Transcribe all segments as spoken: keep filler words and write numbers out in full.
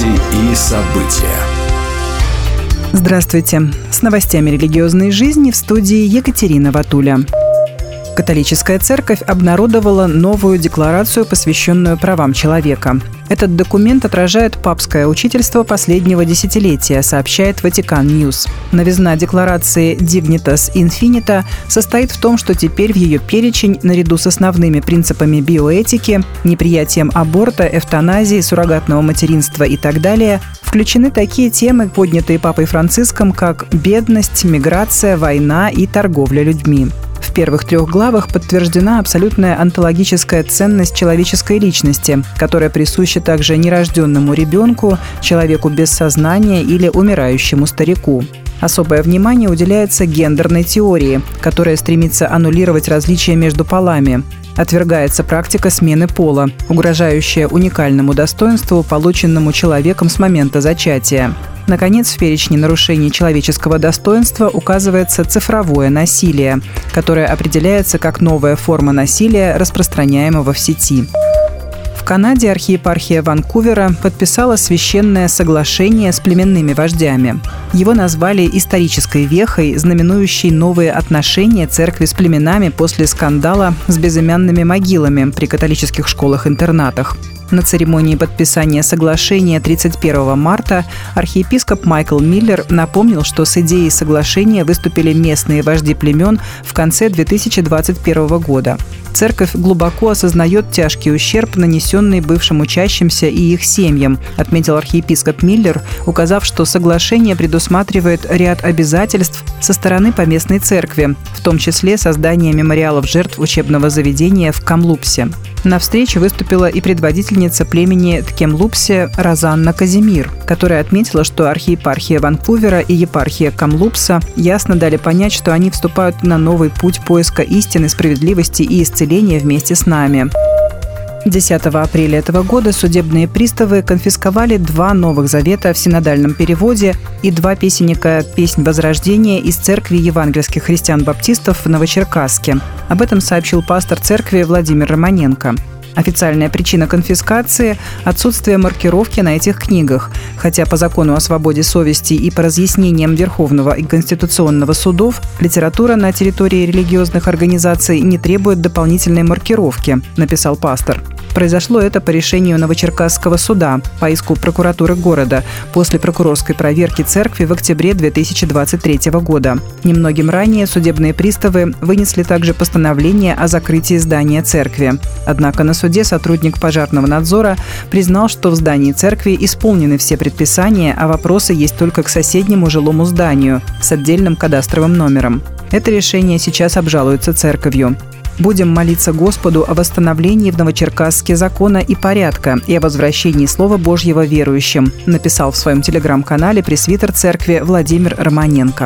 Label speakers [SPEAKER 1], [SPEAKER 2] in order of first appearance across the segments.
[SPEAKER 1] Новости и события.
[SPEAKER 2] Здравствуйте. С новостями религиозной жизни в студии Екатерина Ватуля. Католическая церковь обнародовала новую декларацию, посвященную правам человека. Этот документ отражает папское учительство последнего десятилетия, сообщает Ватикан Ньюс. Новизна декларации Dignitas Infinita состоит в том, что теперь в ее перечень, наряду с основными принципами биоэтики, неприятием аборта, эвтаназии, суррогатного материнства и так далее, включены такие темы, поднятые Папой Франциском, как бедность, миграция, война и торговля людьми. В первых трех главах подтверждена абсолютная онтологическая ценность человеческой личности, которая присуща также нерожденному ребенку, человеку без сознания или умирающему старику. Особое внимание уделяется гендерной теории, которая стремится аннулировать различия между полами. Отвергается практика смены пола, угрожающая уникальному достоинству, полученному человеком с момента зачатия. Наконец, в перечне нарушений человеческого достоинства указывается цифровое насилие, которое определяется как новая форма насилия, распространяемого в сети. В Канаде архиепархия Ванкувера подписала священное соглашение с племенными вождями. Его назвали исторической вехой, знаменующей новые отношения церкви с племенами после скандала с безымянными могилами при католических школах-интернатах. На церемонии подписания соглашения тридцать первого марта архиепископ Майкл Миллер напомнил, что с идеей соглашения выступили местные вожди племен в конце две тысячи двадцать первого года. Церковь глубоко осознает тяжкий ущерб, нанесенный бывшим учащимся и их семьям, отметил архиепископ Миллер, указав, что соглашение предусматривает ряд обязательств со стороны поместной церкви, в том числе создание мемориалов жертв учебного заведения в Камлупсе. На встрече выступила и предводительница племени Ткемлупсе Розанна Казимир, которая отметила, что архиепархия Ванкувера и епархия Камлупса ясно дали понять, что они вступают на новый путь поиска истины, справедливости и исцеления вместе с нами. десятого апреля этого года судебные приставы конфисковали два Новых Завета в синодальном переводе и два песенника «Песнь Возрождения» из церкви евангельских христиан-баптистов в Новочеркасске. Об этом сообщил пастор церкви Владимир Романенко. Официальная причина конфискации – отсутствие маркировки на этих книгах, хотя по закону о свободе совести и по разъяснениям Верховного и Конституционного судов литература на территории религиозных организаций не требует дополнительной маркировки, написал пастор. Произошло это по решению Новочеркасского суда по иску прокуратуры города после прокурорской проверки церкви в октябре две тысячи двадцать третьего года. Немногим ранее судебные приставы вынесли также постановление о закрытии здания церкви. Однако на суде сотрудник пожарного надзора признал, что в здании церкви исполнены все предписания, а вопросы есть только к соседнему жилому зданию с отдельным кадастровым номером. Это решение сейчас обжалуется церковью. Будем молиться Господу о восстановлении в Новочеркасске закона и порядка и о возвращении Слова Божьего верующим, написал в своем телеграм-канале пресвитер церкви Владимир Романенко.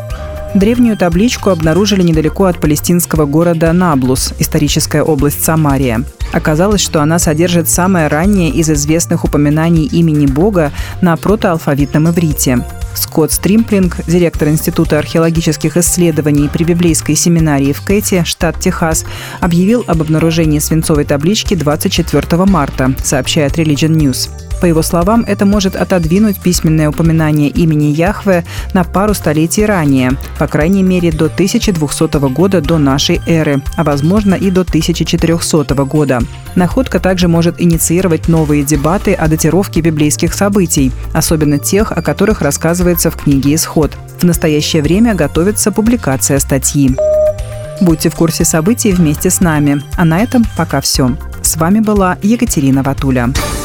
[SPEAKER 2] Древнюю табличку обнаружили недалеко от палестинского города Наблус, историческая область Самария. Оказалось, что она содержит самое раннее из известных упоминаний имени Бога на протоалфавитном иврите. Скотт Стримплинг, директор Института археологических исследований при библейской семинарии в Кэти, штат Техас, объявил об обнаружении свинцовой таблички двадцать четвертого марта, сообщает Religion News. По его словам, это может отодвинуть письменное упоминание имени Яхве на пару столетий ранее, по крайней мере до тысяча двухсотого года до нашей эры, а возможно и до тысяча четырехсотого года. Находка также может инициировать новые дебаты о датировке библейских событий, особенно тех, о которых рассказывается в книге «Исход». В настоящее время готовится публикация статьи. Будьте в курсе событий вместе с нами. А на этом пока все. С вами была Екатерина Ватуля.